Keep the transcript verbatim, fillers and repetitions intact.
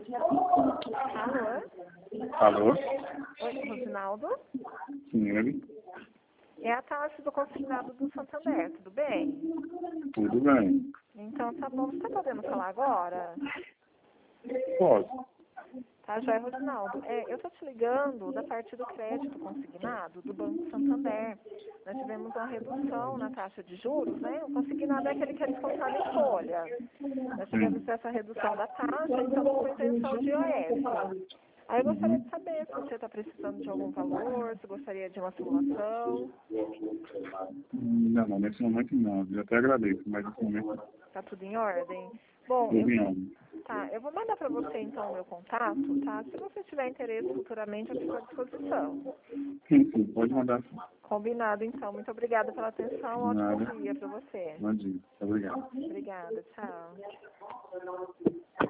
Alô? Alô? Oi, Rosinaldo? Sim, ele? É a Tati do Consignado do Santander, tudo bem? Tudo bem. Então tá bom, você tá podendo falar agora? Posso? Tá, Joia Rosinaldo. É, eu tô te ligando da parte do crédito consignado do Banco Santander. Nós tivemos uma redução na taxa de juros, né? O consignado é aquele que é descontado em folha. Nós tivemos essa redução da taxa, então com isenção de I O F. Aí eu gostaria de saber se você está precisando de algum valor, se gostaria de uma simulação. Não, não, nesse momento não. Eu até agradeço, mas nesse momento não. Tá tudo em ordem? Bom, Tudo em eu, ordem. tá, eu vou mandar para você então o meu contato, tá? Se você tiver interesse futuramente, eu fico à disposição. Sim, sim, pode mandar sim. Combinado então. Muito obrigada pela atenção. Ótimo Nada. dia para você. Bom dia. Obrigado. Obrigada. Tchau.